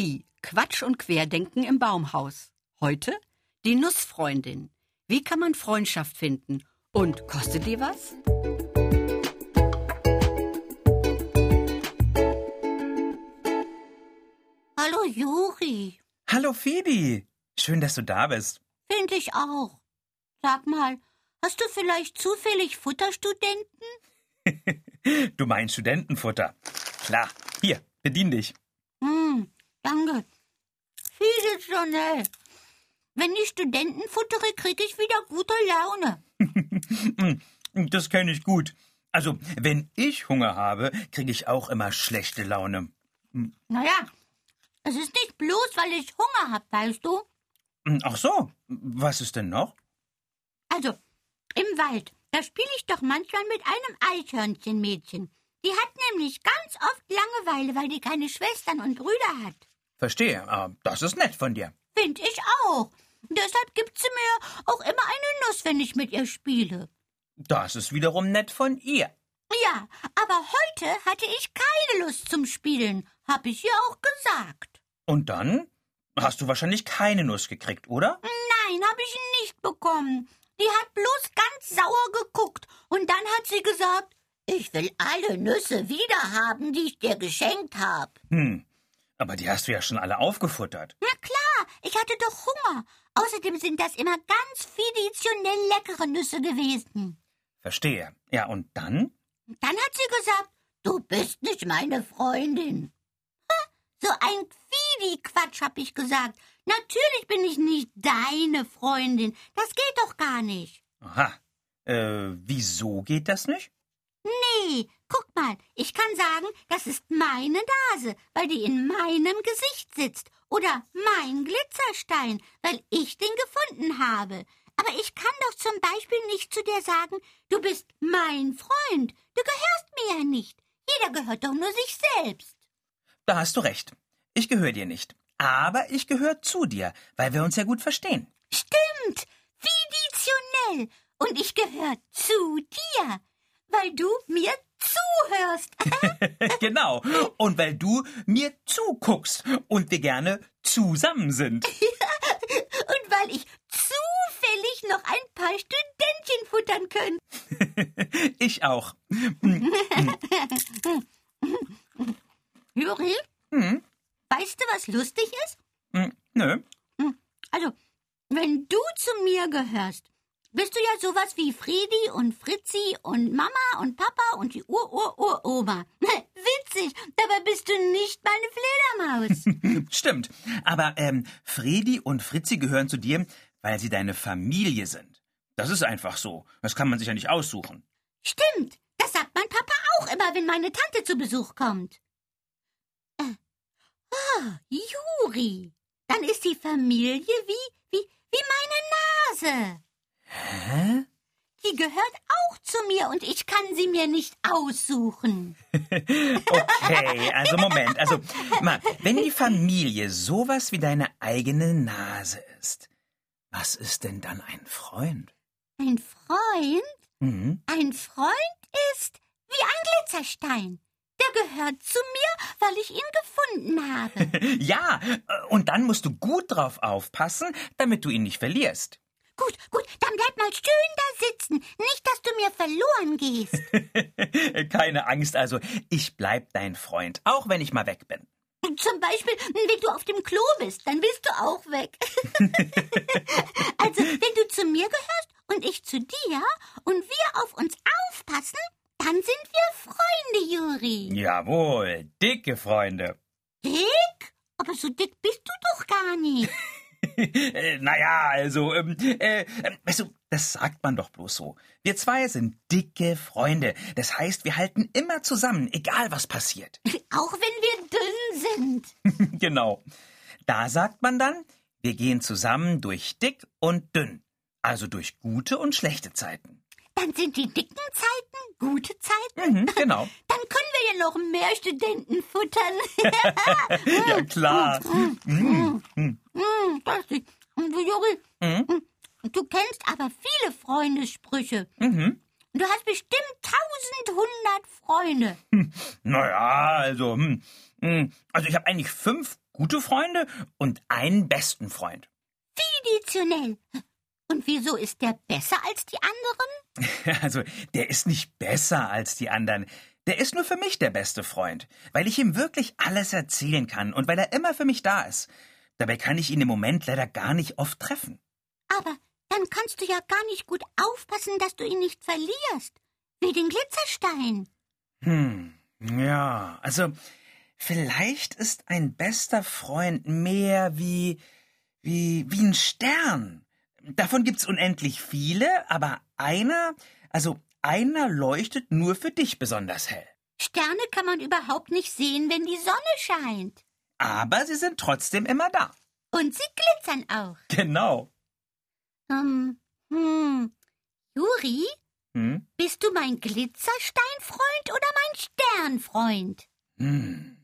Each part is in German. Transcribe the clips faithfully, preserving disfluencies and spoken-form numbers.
Sophie, Quatsch und Querdenken im Baumhaus. Heute die Nussfreundin. Wie kann man Freundschaft finden? Und kostet die was? Hallo Juri. Hallo Phoebe. Schön, dass du da bist. Finde ich auch. Sag mal, hast du vielleicht zufällig Futterstudenten? Du meinst Studentenfutter. Klar, hier, bedien dich. Hm, danke. Viel zu schnell. Wenn ich Studenten futtere, kriege ich wieder gute Laune. Das kenne ich gut. Also, wenn ich Hunger habe, kriege ich auch immer schlechte Laune. Naja, es ist nicht bloß, weil ich Hunger habe, weißt du? Ach so, was ist denn noch? Also, im Wald, da spiele ich doch manchmal mit einem Eichhörnchenmädchen. Die hat nämlich ganz oft Langeweile, weil die keine Schwestern und Brüder hat. Verstehe, aber das ist nett von dir. Find ich auch. Deshalb gibt sie mir auch immer eine Nuss, wenn ich mit ihr spiele. Das ist wiederum nett von ihr. Ja, aber heute hatte ich keine Lust zum Spielen, hab ich ihr auch gesagt. Und dann hast du wahrscheinlich keine Nuss gekriegt, oder? Nein, hab ich nicht bekommen. Die hat bloß ganz sauer geguckt und dann hat sie gesagt, ich will alle Nüsse wiederhaben, die ich dir geschenkt hab. Hm, aber die hast du ja schon alle aufgefuttert. Na klar, ich hatte doch Hunger. Außerdem sind das immer ganz traditionell leckere Nüsse gewesen. Verstehe. Ja, und dann? Dann hat sie gesagt, du bist nicht meine Freundin. Ha, so ein Quidi-Quatsch, hab ich gesagt. Natürlich bin ich nicht deine Freundin. Das geht doch gar nicht. Aha. Äh, wieso geht das nicht? Nee, guck mal, ich kann sagen, das ist meine Nase, weil die in meinem Gesicht sitzt. Oder mein Glitzerstein, weil ich den gefunden habe. Aber ich kann doch zum Beispiel nicht zu dir sagen, du bist mein Freund. Du gehörst mir ja nicht. Jeder gehört doch nur sich selbst. Da hast du recht. Ich gehöre dir nicht. Aber ich gehöre zu dir, weil wir uns ja gut verstehen. Stimmt, traditionell. Und ich gehöre zu dir, weil du mir zuhörst. Genau. Und weil du mir zuguckst und wir gerne zusammen sind. Und weil ich zufällig noch ein paar Studentchen futtern könnte. Ich auch. Juri, Hm? weißt du, was lustig ist? Hm, nö. Also, wenn du zu mir gehörst, bist du ja sowas wie Fredi und Fritzi und Mama und Papa und die Ur-Ur-Ur-Oma. Witzig, dabei bist du nicht meine Fledermaus. Stimmt. Aber ähm, Fredi und Fritzi gehören zu dir, weil sie deine Familie sind. Das ist einfach so. Das kann man sich ja nicht aussuchen. Stimmt, das sagt mein Papa auch immer, wenn meine Tante zu Besuch kommt. Äh, oh, Juri, dann ist die Familie wie, wie, wie meine Nase. Hä? Die gehört auch zu mir und ich kann sie mir nicht aussuchen. Okay, also Moment. Also, mal, wenn die Familie sowas wie deine eigene Nase ist, was ist denn dann ein Freund? Ein Freund? Mhm. Ein Freund ist wie ein Glitzerstein. Der gehört zu mir, weil ich ihn gefunden habe. Ja, und dann musst du gut drauf aufpassen, damit du ihn nicht verlierst. Gut, gut, dann bleib mal schön da sitzen. Nicht, dass du mir verloren gehst. Keine Angst, also ich bleib dein Freund, auch wenn ich mal weg bin. Zum Beispiel, wenn du auf dem Klo bist, dann bist du auch weg. Also, wenn du zu mir gehörst und ich zu dir und wir auf uns aufpassen, dann sind wir Freunde, Juri. Jawohl, dicke Freunde. Dick? Aber so dick bist du doch gar nicht. äh, naja, also, ähm, äh, weißt du, das sagt man doch bloß so. Wir zwei sind dicke Freunde. Das heißt, wir halten immer zusammen, egal was passiert. Auch wenn wir dünn sind. Genau. Da sagt man dann, wir gehen zusammen durch dick und dünn. Also durch gute und schlechte Zeiten. Dann sind die dicken Zeiten gute Zeiten? Mhm, genau. Dann können wir ja noch mehr Studenten futtern. Ja, klar. Mhm. Mhm. Das ist, du, Juri, Mhm. du kennst aber viele Freundessprüche. Mhm. Du hast bestimmt tausendhundert Freunde. Naja, also, hm, hm, also ich habe eigentlich fünf gute Freunde und einen besten Freund. Traditionell. Und wieso ist der besser als die anderen? Also, der ist nicht besser als die anderen. Der ist nur für mich der beste Freund, weil ich ihm wirklich alles erzählen kann und weil er immer für mich da ist. Dabei kann ich ihn im Moment leider gar nicht oft treffen. Aber dann kannst du ja gar nicht gut aufpassen, dass du ihn nicht verlierst. Wie den Glitzerstein. Hm, ja, also vielleicht ist ein bester Freund mehr wie, wie, wie ein Stern. Davon gibt's unendlich viele, aber einer, also einer leuchtet nur für dich besonders hell. Sterne kann man überhaupt nicht sehen, wenn die Sonne scheint. Aber sie sind trotzdem immer da. Und sie glitzern auch. Genau. Ähm, hm, Juri, Hm? bist du mein Glitzersteinfreund oder mein Sternfreund? Hm.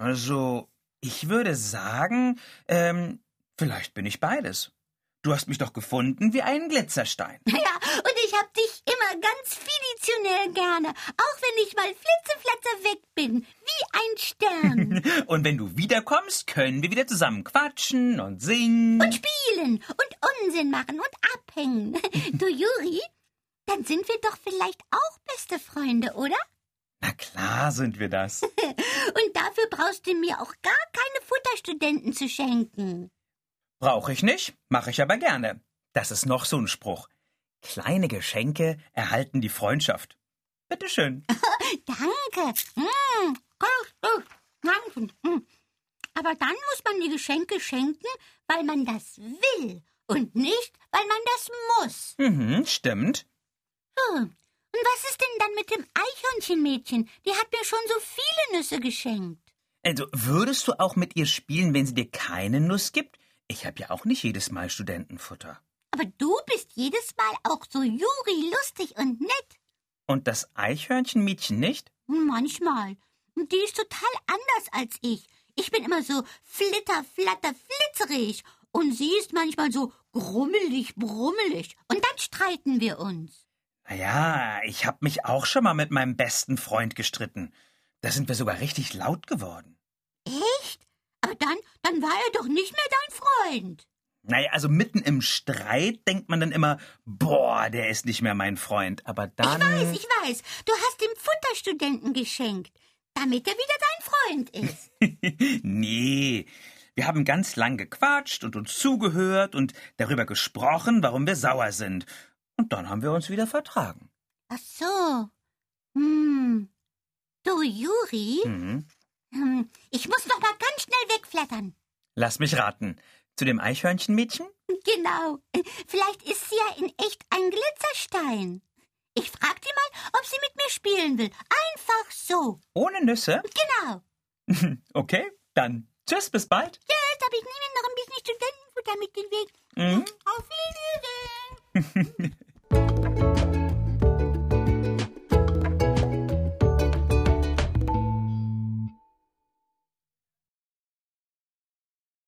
Also, ich würde sagen, ähm, vielleicht bin ich beides. Du hast mich doch gefunden wie einen Glitzerstein. Ja, und ich hab dich immer ganz fiditionell gerne, auch wenn ich mal flitzeflatzer weg bin, wie ein Stern. Und wenn du wiederkommst, können wir wieder zusammen quatschen und singen. Und spielen und Unsinn machen und abhängen. Du, Juri, dann sind wir doch vielleicht auch beste Freunde, oder? Na klar sind wir das. Und dafür brauchst du mir auch gar keine Futterstudenten zu schenken. Brauche ich nicht, mache ich aber gerne. Das ist noch so ein Spruch. Kleine Geschenke erhalten die Freundschaft. Bitteschön. Danke. Hm, ganz gut. Danke. Hm. Aber dann muss man die Geschenke schenken, weil man das will und nicht, weil man das muss. Mhm, stimmt. Hm. Und was ist denn dann mit dem Eichhörnchenmädchen? Die hat mir schon so viele Nüsse geschenkt. Also, würdest du auch mit ihr spielen, wenn sie dir keine Nuss gibt? Ich habe ja auch nicht jedes Mal Studentenfutter. Aber du bist jedes Mal auch so Juri lustig und nett. Und das Eichhörnchenmädchen nicht? Manchmal. Und die ist total anders als ich. Ich bin immer so flitter, flatter, flitzerig. Und sie ist manchmal so grummelig, brummelig. Und dann streiten wir uns. Naja, ich habe mich auch schon mal mit meinem besten Freund gestritten. Da sind wir sogar richtig laut geworden. Echt? Aber dann, dann war er doch nicht mehr dein Freund. Naja, also mitten im Streit denkt man dann immer, boah, der ist nicht mehr mein Freund. Aber dann... Ich weiß, ich weiß. Du hast dem Futterstudenten geschenkt, damit er wieder dein Freund ist. Nee, wir haben ganz lang gequatscht und uns zugehört und darüber gesprochen, warum wir sauer sind. Und dann haben wir uns wieder vertragen. Ach so. Hm. Du, Juri, Mhm. hm, ich muss noch mal ganz schnell wegflattern. Lass mich raten. Zu dem Eichhörnchenmädchen? Genau. Vielleicht ist sie ja in echt ein Glitzerstein. Ich frag die mal, ob sie mit mir spielen will. Einfach so. Ohne Nüsse? Genau. Okay, dann tschüss, bis bald. Jetzt habe ich nie mehr noch ein bisschen Studentenfutter mit dem Weg. Mhm. Auf Wiedersehen.